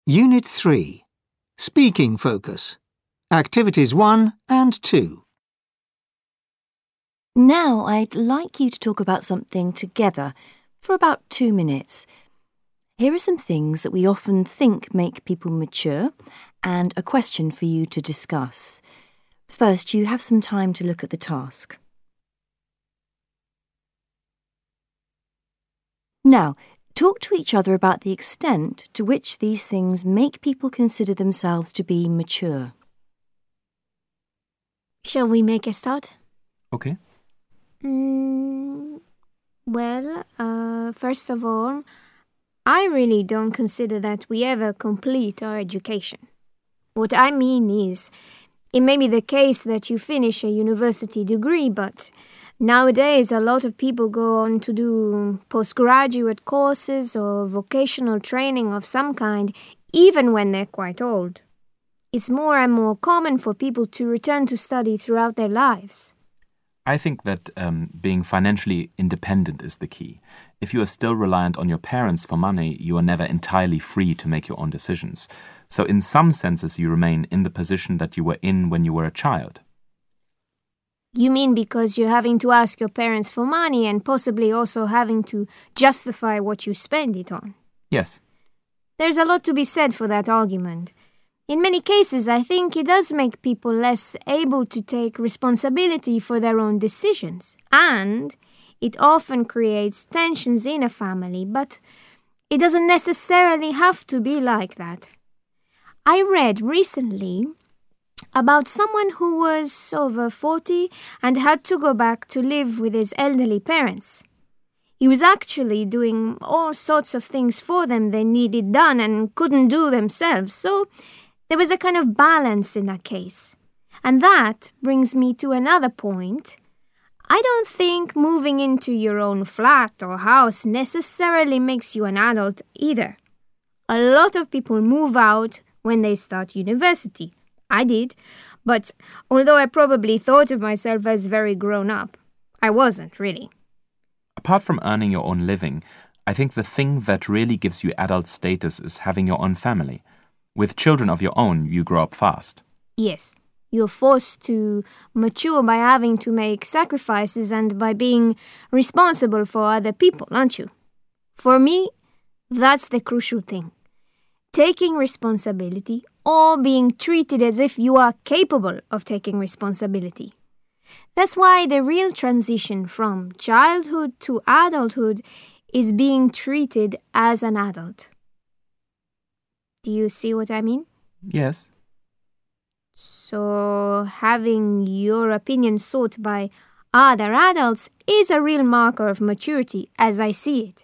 Unit 3. Speaking Focus. Activities 1 and 2. Now I'd like you to talk about something together for about 2 minutes. Here are some things that we often think make people mature and a question for you to discuss. First, you have some time to look at the task. Now, talk to each other about the extent to which these things make people consider themselves to be mature. Shall we make a start? Okay. First of all, I really don't consider that we ever complete our education. What I mean is, it may be the case that you finish a university degree, but nowadays a lot of people go on to do postgraduate courses or vocational training of some kind, even when they're quite old. It's more and more common for people to return to study throughout their lives. I think that being financially independent is the key. If you are still reliant on your parents for money, you are never entirely free to make your own decisions. So in some senses, you remain in the position that you were in when you were a child. You mean because you're having to ask your parents for money and possibly also having to justify what you spend it on? Yes. There's a lot to be said for that argument. In many cases, I think it does make people less able to take responsibility for their own decisions. And it often creates tensions in a family, but it doesn't necessarily have to be like that. I read recently about someone who was over 40 and had to go back to live with his elderly parents. He was actually doing all sorts of things for them they needed done and couldn't do themselves, so there was a kind of balance in that case. And that brings me to another point. I don't think moving into your own flat or house necessarily makes you an adult either. A lot of people move out when they start university. I did, but although I probably thought of myself as very grown up, I wasn't really. Apart from earning your own living, I think the thing that really gives you adult status is having your own family. With children of your own, you grow up fast. Yes, you're forced to mature by having to make sacrifices and by being responsible for other people, aren't you? For me, that's the crucial thing. Taking responsibility or being treated as if you are capable of taking responsibility. That's why the real transition from childhood to adulthood is being treated as an adult. Do you see what I mean? Yes. So, having your opinion sought by other adults is a real marker of maturity, as I see it.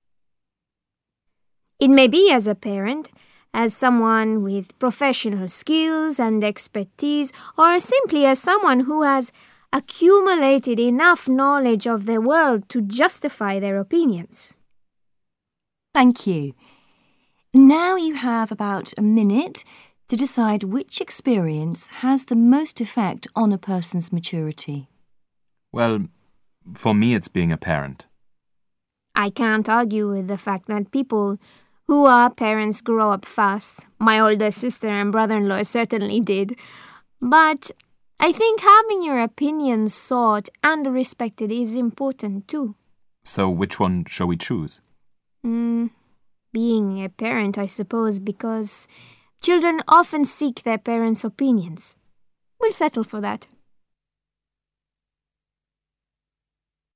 It may be as a parent, as someone with professional skills and expertise, or simply as someone who has accumulated enough knowledge of the world to justify their opinions. Thank you. Now you have about a minute to decide which experience has the most effect on a person's maturity. Well, for me it's being a parent. I can't argue with the fact that people who are parents grow up fast. My older sister and brother-in-law certainly did. But I think having your opinion sought and respected is important too. So which one shall we choose? Being a parent, I suppose, because children often seek their parents' opinions. We'll settle for that.